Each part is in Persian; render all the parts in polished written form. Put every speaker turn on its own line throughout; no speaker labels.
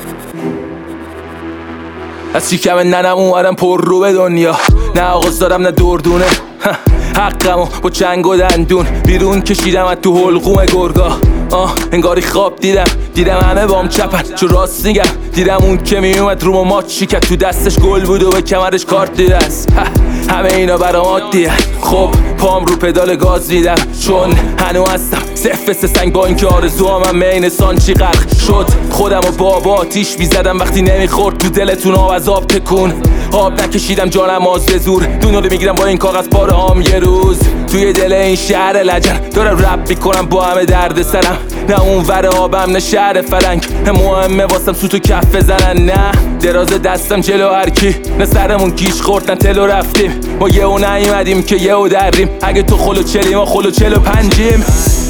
از شکم ننم اومدم پر رو به دنیا، نه آغاز دارم نه دردونه. حقمو با چنگ و دندون بیرون کشیدم از تو حلقوم گرگا. انگاری خواب دیدم همه بام چپن، چو راست میگم دیدم اون که میومد رومو مات شکت، تو دستش گل بود و به کمرش کارت دیده است. همه اینا برام عادیه. خب پام رو پدال گاز میدم چون هنو هستم صفر سنگ، با اینکه آرزوامم مین سانچی غرق شد. خودم و بابا آتیش میزدم وقتی نمیخورد تو دلتون آب از آب تکون. آب نکشیدم جانم آز به زور، دنیا رو میگیرم با این کاغذ پاره هام یه روز. توی دل این شهر لجن دارم رپ میکنم با همه درد سرم، نه اون ور آبم نه شهر فرنگ، مهمه واسم سوت و کف بزنن، نه دراز دستم جلو هرکی، نه سرمون گیش خورد نه تلو رفتیم. ما یه و نیومدیم که یه و دریم، اگه تو خلو چلی ما خلو 45یم.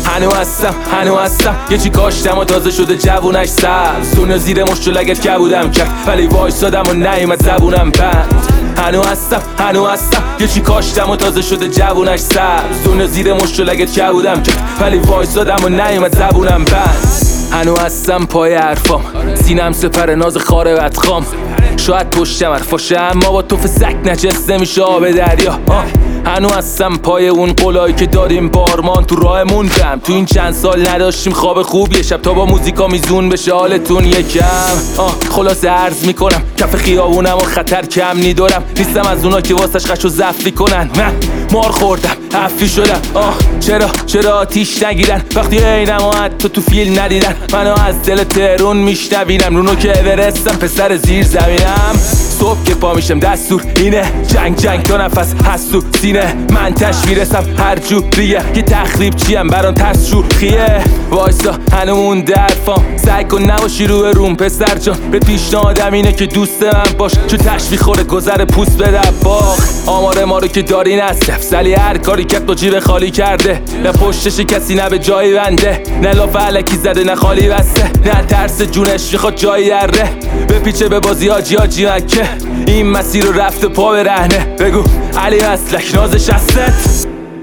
هنو هستم یه چی کاشتم و تازه شده جوونش سبز، دنیا زیر مشت و لگت کبودم کرد ولی وایسادم و نیومد زبونم بند. هنو هستم یه چی کاشتم و تازه شده جوونش سبز، دنیا زیر مشت و لگت کبودم کرد ولی وایسادم و نیومد زبونم بند. هنو هستم پای حرفام، سینم سپر ناز خاره بدخام، شاید پشتم حرفاشه اما با توف سک نجس نمیشه آب دریا. هنو هستم پای اون قولایی که داریم بارمان تو راه موندم، تو این چند سال نداشتیم خواب خوب، یه شب تا با موزیکا میزون بشه حالتون یکم. خلاصه عرض میکنم کف خیابونم و خطر کم نیدارم، نیستم از اونا که واسش قش و زفی کنن. من مار خوردم عفی شدم، چرا آتیش نگیرن وقتی عینم و حتی تو فیلم ندیدن. منو از دل تهرون میشنوینم رونو که اورستم پسر زیر زمینم. صبح که پا میشم دستور اینه جنگ تا نفس هست تو سینه، من تش میرسم هر جوریه یه تخریب چیم برام ترس شوخیه. وایسا هنو مونده حرفام، سعی کن نباشی روی روم پسر جان، به پیشنهادم اینه که دوست من باش چون تشویق خوره گذر پوست بده باخ. آمار ما رو که داری نصف سلی هر کاری که تو جیب خالی کرده، نه پشتش کسی نه به جایی بنده، نه لاف علکی زده نه خالی بسته، نه ترس جونش میخواد جایی دره بپیچه به بازی آجی مکه. این مسیر رو رفته پا به رهنه، بگو علی اسلک نازش هستت.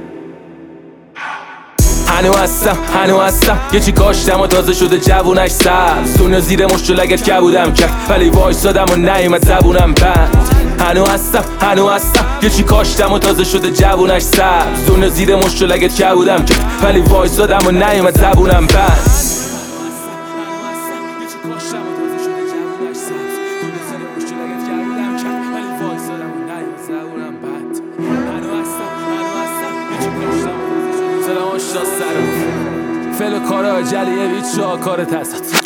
هنو هستم یه چی کاشتم و تازه شده جوونش سبز، دنیا زیر مشت و لگت کبودم کرد ولی وایسادم و نیومد زبونم بند. هنو هستم یه چی کاشتم و تازه شده جوونش سبز، دنیا زیر مشت و لگت کبودم کرد ولی وایسادم و نیومد زبونم بند. فعل و کار جلیه بیت شاکار تزاد.